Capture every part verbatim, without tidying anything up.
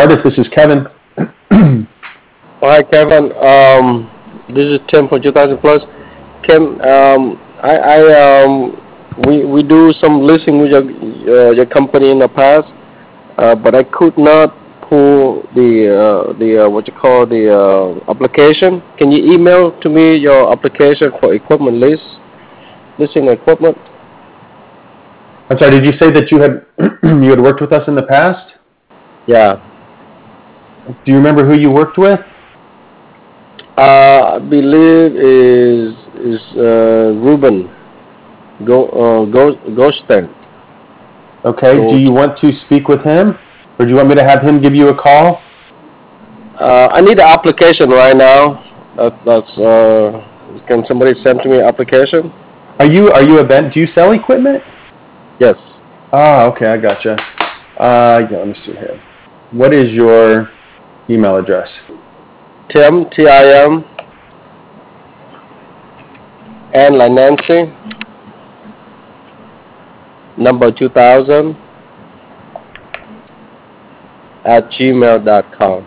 started. This is Kevin. Hi, Kevin. Um, this is Tim from two thousand Plus. Kim, um, I, I um, we we do some listing with your uh, your company in the past, uh, but I could not pull the uh, the uh, what you call the uh, application. Can you email to me your application for equipment list, listing equipment? I'm sorry. Did you say that you had you had worked with us in the past? Yeah. Do you remember who you worked with? Uh, I believe is is uh, Ruben Go uh, Go Ghosted. Okay. Do Go. you want to speak with him, or do you want me to have him give you a call? Uh, I need the application right now. That, that's uh, can somebody send to me application? Are you are you a vent? Do you sell equipment? Yes. Ah, okay. I gotcha. Uh, yeah. Let me see here. What is your email address? Tim T I M and like Nancy number two thousand at gmail dot com.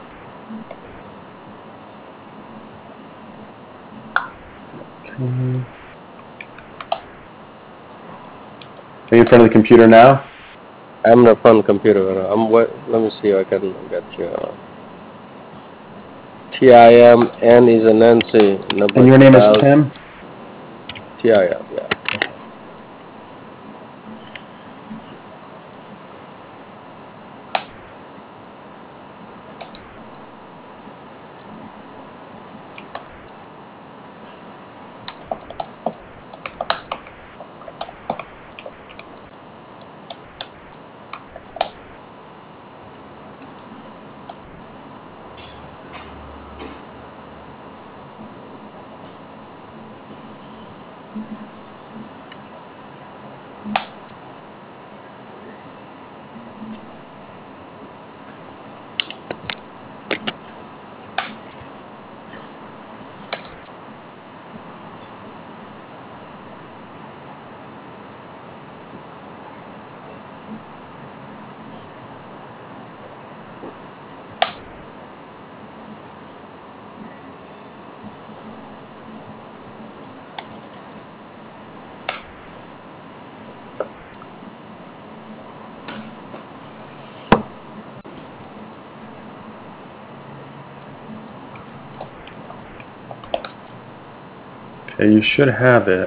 Are you in front of the computer now? I'm the front computer. I'm what? Let me see if I can get you. T I M N is a Nancy And number your two name is thousand Tim. T I M. Yeah. Okay, you should have it.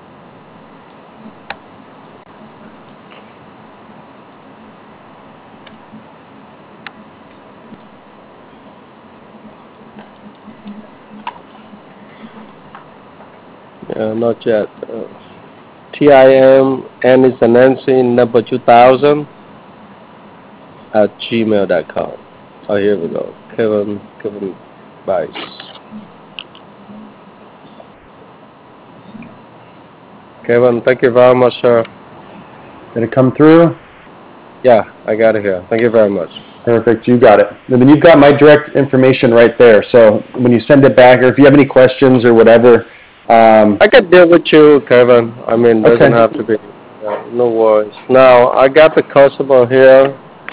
Uh, not yet. Uh, T I M N is a Nancy number two thousand at gmail dot com. Oh, here we go. Kevin Kevin Bice. Kevin, thank you very much, sir. Did it come through? Yeah, I got it here. Thank you very much. Perfect, you got it. And then you've got my direct information right there. So when you send it back, or if you have any questions or whatever, um, I can deal with you, Kevin. I mean, doesn't okay. have to be. Uh, no worries. Now, I got the customer here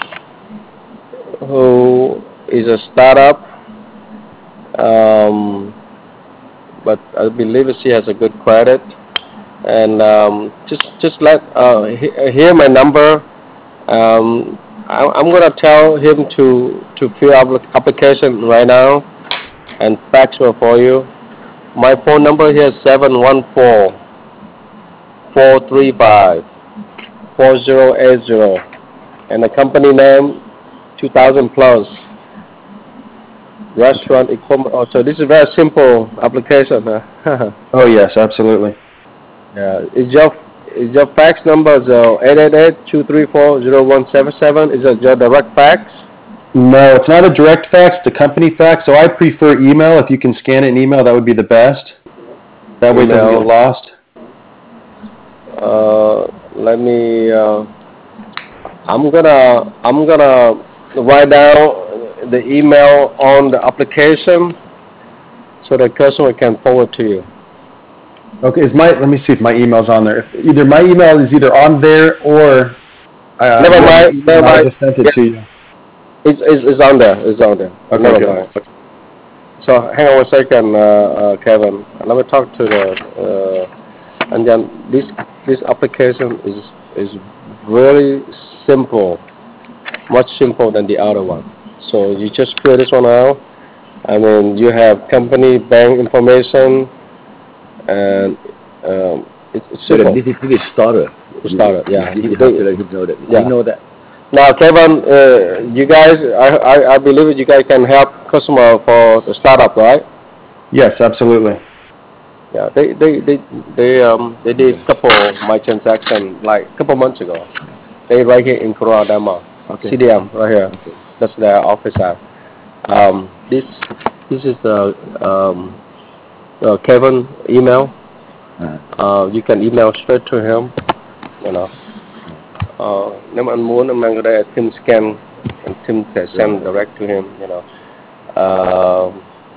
who is a startup, um, but I believe she has a good credit. And um, just just let uh, he- hear my number. Um, I, I'm gonna tell him to to fill up the application right now and fax it for you. My phone number here is seven one four four three five four zero eight zero, and the company name two thousand plus Okay. restaurant equipment. Oh, so this is a very simple application. Huh? Oh yes, absolutely. Yeah, is your is your fax number zero eight eight eight two three four zero one seven seven? Is it your direct fax? No, it's not a direct fax, it's a company fax. So I prefer email. If you can scan it in email, that would be the best. That way it doesn't get Email. lost. Uh, let me. Uh, I'm gonna I'm gonna write down the email on the application so the customer can forward to you. Okay, is my let me see if my email's on there. If either my email is either on there or uh, Never you have my mind. email, Never I mind. just sent it Yeah, to you. It's, it's, it's on there. It's on there. Okay, Never good. mind. So hang on one second, uh, uh, Kevin. Let me talk to the, uh, and then this this application is is really simple, much simpler than the other one. So you just fill this one out. I mean, you have company bank information, and um, it's, it's So that simple this is, this is starter. to start it. Yeah, You, you You- have they- to let him know that. Does yeah. he know that? Now, Kevin, uh, you guys, I, I I believe you guys can help customer for the startup, right? Yes, absolutely. Yeah, they they they they um they did couple of my transaction like a couple months ago. They right here in Coradama, Okay. C D M right here. Okay. That's their office at. Um, this this is uh, um uh, Kevin email. À, Uh, you can email straight to him. You know. Uh, nếu mà anh muốn anh mang cái đây Tim scan, and Tim can send Right. direct to him. You know. Uh,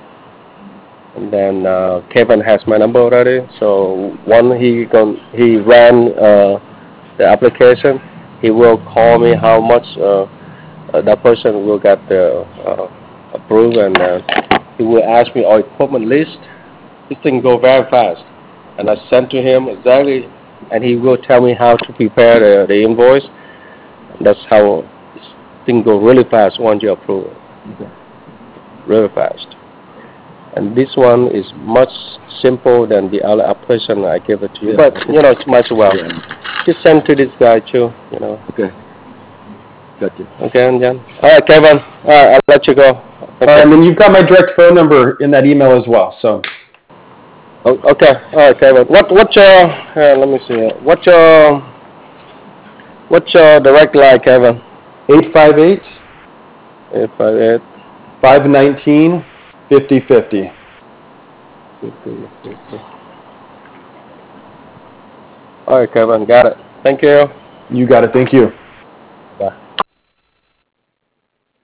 and then uh, Kevin has my number already. So one he gon he ran uh, the application. He will call me how much uh, uh, that person will get the uh, approved, and uh, he will ask me our equipment list. This thing go very fast, and I send to him exactly, and he will tell me how to prepare the, the invoice. That's how this thing go really fast once you approve it, Okay. really fast. And this one is much simple than the other application I gave it to you. Yeah, But okay. you know, it's much well. Yeah. Just send to this guy too. You know. Okay. Gotcha. Okay, Anjan. All right, Kevin. All right, I'll let you go. All right, and then you've got my direct phone number in that email as well. So O- Okay. All right, Kevin. What what's your? Uh, let me see. What's your what's your direct line, Kevin? eight five eight, If I hit five one nine, fifty fifty. fifty, fifty. All right, Kevin. Got it. Thank you. You got it. Thank you. Bye.